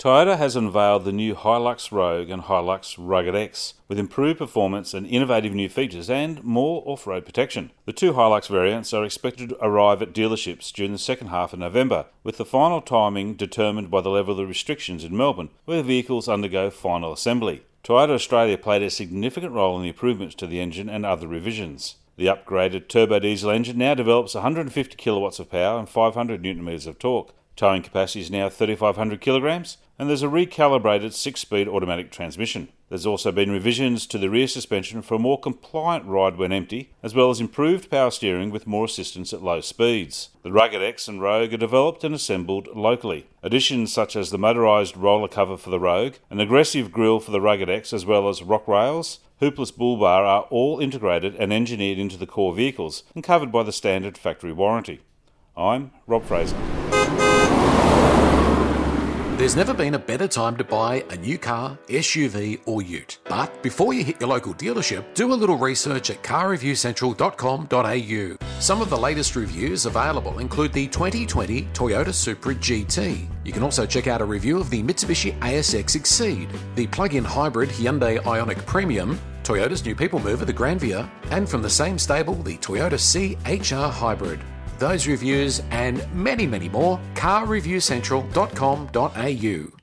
Toyota has unveiled the new Hilux Rogue and Hilux Rugged X, with improved performance and innovative new features and more off-road protection. The two Hilux variants are expected to arrive at dealerships during the second half of November, with the final timing determined by the level of the restrictions in Melbourne, where the vehicles undergo final assembly. Toyota Australia played a significant role in the improvements to the engine and other revisions. The upgraded turbo diesel engine now develops 150 kilowatts of power and 500 newton metres of torque. Towing capacity is now 3,500 kilograms, and there's a recalibrated 6-speed automatic transmission. There's also been revisions to the rear suspension for a more compliant ride when empty, as well as improved power steering with more assistance at low speeds. The Rugged X and Rogue are developed and assembled locally. Additions such as the motorised roller cover for the Rogue, an aggressive grille for the Rugged X, as well as rock rails, hoopless bull bar are all integrated and engineered into the core vehicles and covered by the standard factory warranty. I'm Rob Fraser. There's never been a better time to buy a new car, SUV or ute. But before you hit your local dealership, do a little research at carreviewcentral.com.au. Some of the latest reviews available include the 2020 Toyota Supra GT. You can also check out a review of the Mitsubishi ASX Exceed, the plug-in hybrid Hyundai Ioniq Premium, Toyota's new people mover, the Granvia, and from the same stable, the Toyota C-HR Hybrid. Those reviews and many, many more, carreviewcentral.com.au.